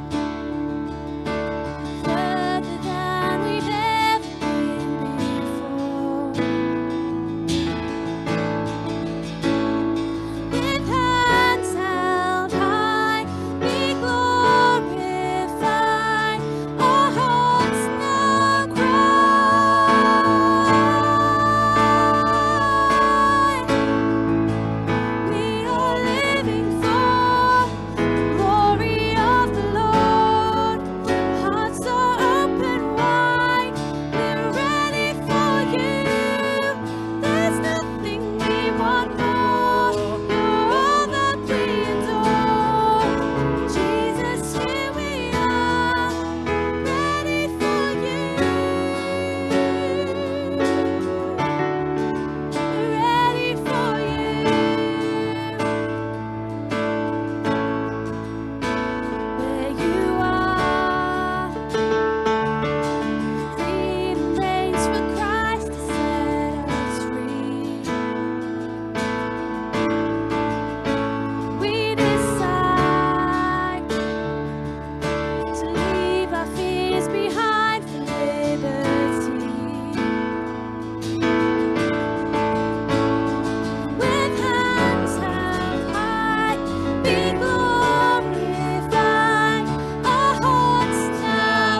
further than we've ever been before. With hands held high, we glorify, our hearts now cry. We are living for the glory of the Lord. Hearts are open wide, we're ready for you. There's nothing we want more. You're all that we adore. Jesus, here we are, ready for you. Ready for you. Where you are, freedom reigns for Christ to set us free. We decide to leave our fears behind for liberty. With hands held high, be glorified, our hearts now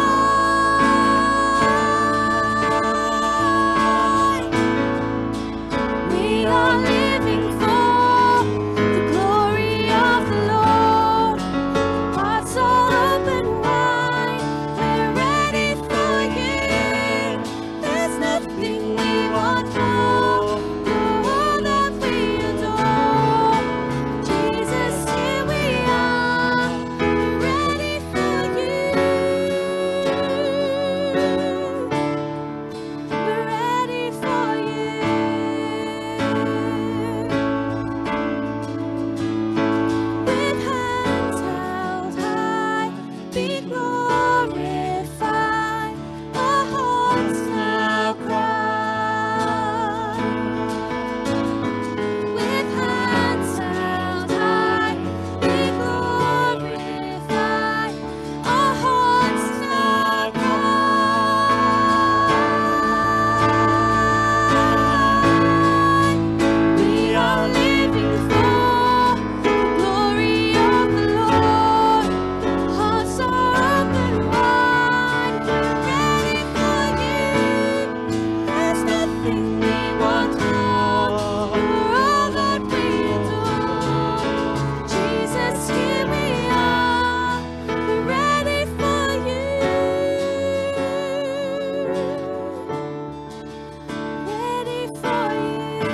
cry. We are living for the glory of the Lord. Hearts are open wide, we're ready for you. There's nothing we want more. You're all that we adore. Jesus, here we are, ready for you. We're ready for you. With hands held high, be glorified, our hearts now cry. With hands held high, be glorified, our hearts now cry. We are living for the glory of the Lord. Hearts are open wide, we're ready for you. There's nothing we want more. You're all that we adore. Jesus, here we are, we're ready for you. Ready for you.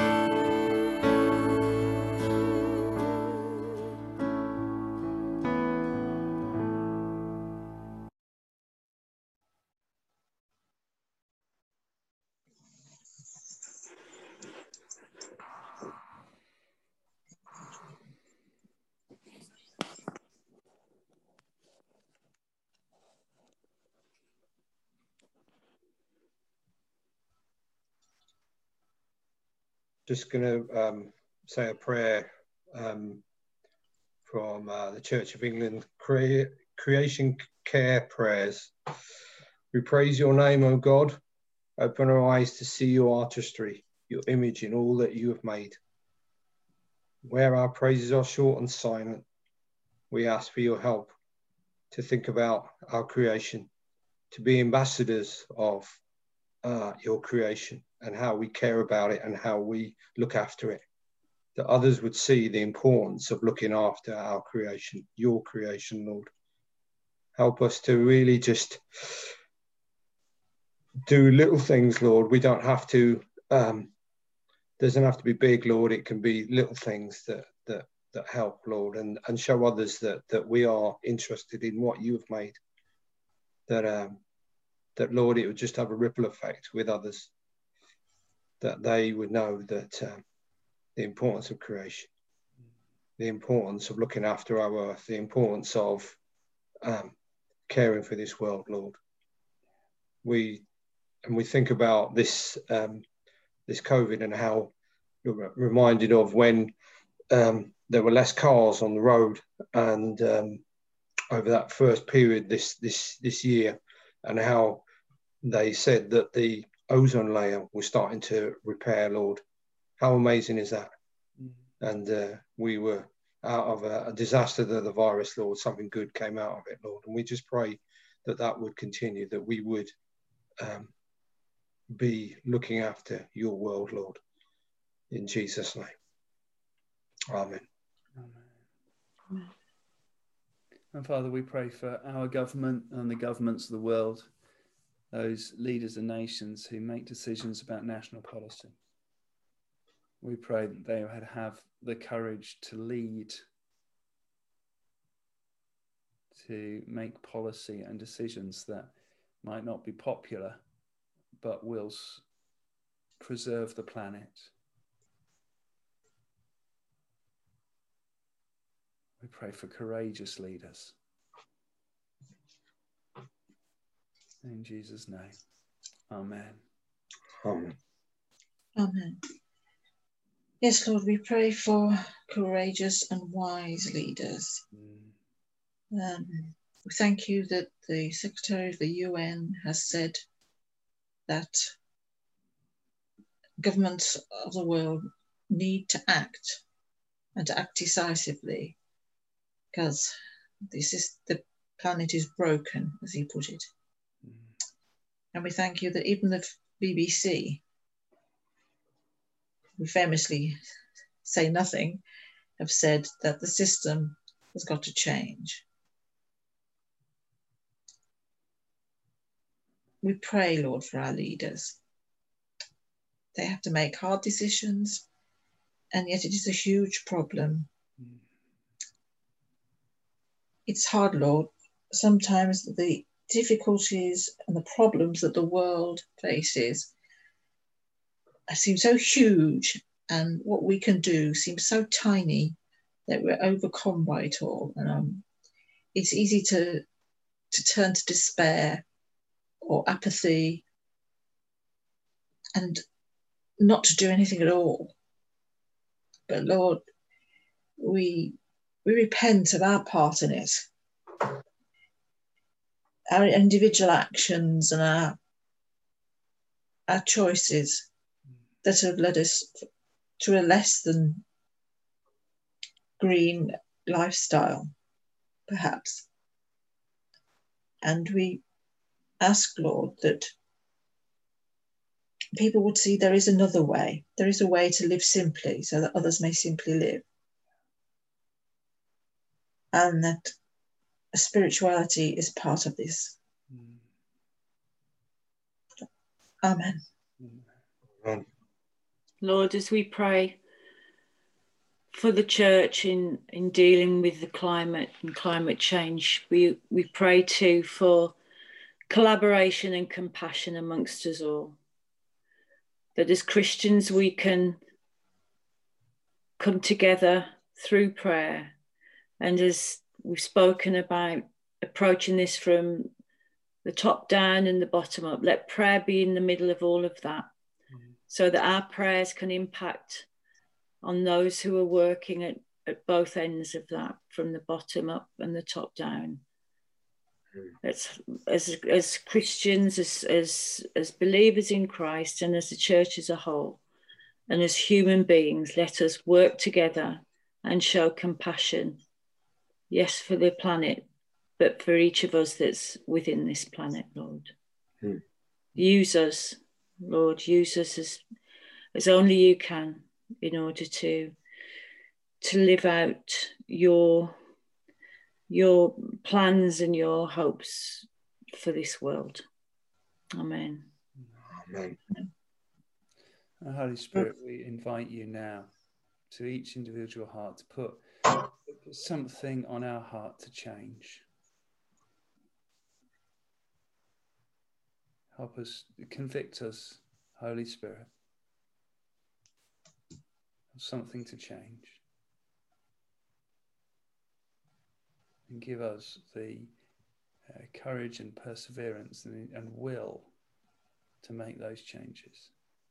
Just going to say a prayer from the Church of England Creation Care Prayers. We praise your name, O God. Open our eyes to see your artistry, your image in all that you have made. Where our praises are short and silent, we ask for your help to think about our creation, to be ambassadors of your creation and how we care about it and how we look after it, that others would see the importance of looking after our creation, your creation, Lord. Help us to really just do little things, Lord. We don't have to, doesn't have to be big, Lord. It can be little things that help, Lord, and show others that we are interested in what you have made. That Lord, it would just have a ripple effect with others, that they would know that the importance of creation, the importance of looking after our earth, the importance of caring for this world, Lord. We think about this this COVID and how you're reminded of when there were less cars on the road, and over that first period this year, and how they said that the ozone layer was starting to repair, Lord. How amazing is that? And we were out of a disaster of the virus, Lord. Something good came out of it, Lord. And we just pray that that would continue, that we would be looking after your world, Lord. In Jesus' name. Amen. Amen. And Father, we pray for our government and the governments of the world, those leaders of nations who make decisions about national policy. We pray that they would have the courage to lead, to make policy and decisions that might not be popular, but will preserve the planet. We pray for courageous leaders. In Jesus' name. Amen. Amen. Amen. Yes, Lord, we pray for courageous and wise leaders. We thank you that the Secretary of the UN has said that governments of the world need to act, and to act decisively, because the planet is broken, as he put it. And we thank you that even the BBC, who famously say nothing, have said that the system has got to change. We pray, Lord, for our leaders. They have to make hard decisions, and yet it is a huge problem. It's hard, Lord. Sometimes the difficulties and the problems that the world faces seem so huge, and what we can do seems so tiny that we're overcome by it all. And it's easy to turn to despair or apathy and not to do anything at all. But Lord, we repent of our part in it, our individual actions and our choices that have led us to a less than green lifestyle, perhaps. And we ask, Lord, that people would see there is another way. There is a way to live simply so that others may simply live. And that spirituality is part of this. Amen. Amen. Lord, as we pray for the church in dealing with the climate and climate change, we pray too for collaboration and compassion amongst us all. That as Christians we can come together through prayer, and as we've spoken about approaching this from the top down and the bottom up, let prayer be in the middle of all of that, so that our prayers can impact on those who are working at both ends of that, from the bottom up and the top down. As Christians, as believers in Christ, and as the church as a whole, and as human beings, let us work together and show compassion, yes, for the planet, but for each of us that's within this planet, Lord. Use us Lord, use us as only you can in order to live out your plans and your hopes for this world. Amen. Amen. Holy Spirit, we invite you now to each individual heart to put something on our heart to change. Help us, convict us, Holy Spirit, of something to change. And give us the courage and perseverance and will to make those changes.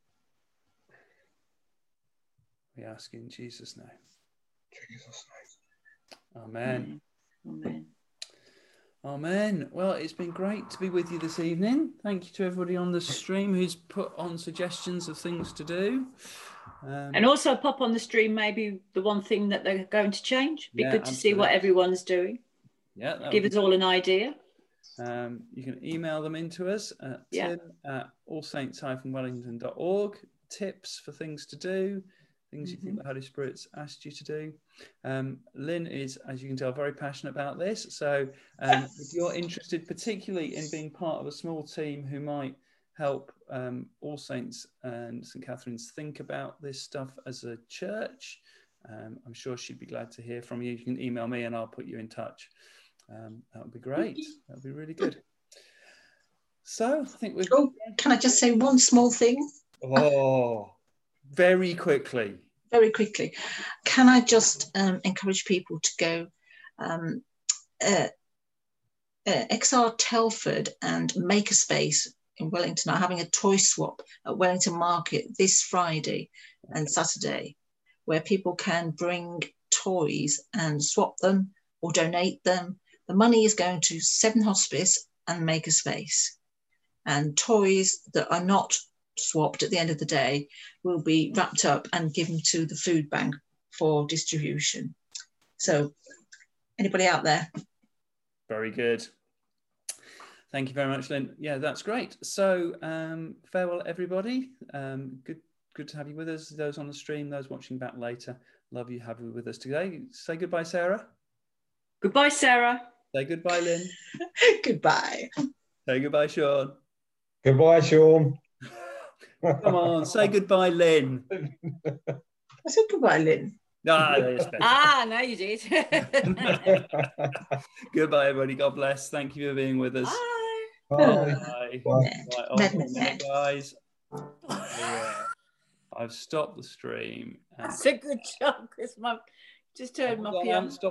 We ask in Jesus' name. Jesus' name. Amen. Amen. Amen. Well, it's been great to be with you this evening. Thank you to everybody on the stream who's put on suggestions of things to do. And also pop on the stream maybe the one thing that they're going to change. Be Yeah, good to see what everyone's doing. Yeah, Give us all an idea. You can email them into us at tim@allsaints-wellington.org. Tips for things to do, things you think the Holy Spirit's asked you to do. Lynn is, as you can tell, very passionate about this. So if you're interested particularly in being part of a small team who might help All Saints and St. Catherine's think about this stuff as a church, I'm sure she'd be glad to hear from you. You can email me and I'll put you in touch. That would be great. That would be really good. So I think we've... Oh, can I just say one small thing? Oh, very quickly. Very quickly. Can I just encourage people to go XR Telford and Makerspace in Wellington are having a toy swap at Wellington Market this Friday and Saturday, where people can bring toys and swap them or donate them. The money is going to Seven Hospice and Makerspace, and toys that are not swapped at the end of the day will be wrapped up and given to the food bank for distribution. So anybody out there? Very good. Thank you very much, Lynn. Yeah, that's great. So farewell, everybody. Good to have you with us. Those on the stream, those watching back later, love you having you with us today. Say goodbye, Sarah. Goodbye, Sarah. Say goodbye, Lynn. Goodbye. Say goodbye, Sean. Goodbye, Sean. Come on, say goodbye, Lynn. I said goodbye, Lynn. Ah, that's better. No, you did. Goodbye, everybody. God bless. Thank you for being with us. Bye. Bye. Bye. Right, guys. Yeah. I've stopped the stream. That's a good job because just turned my piano.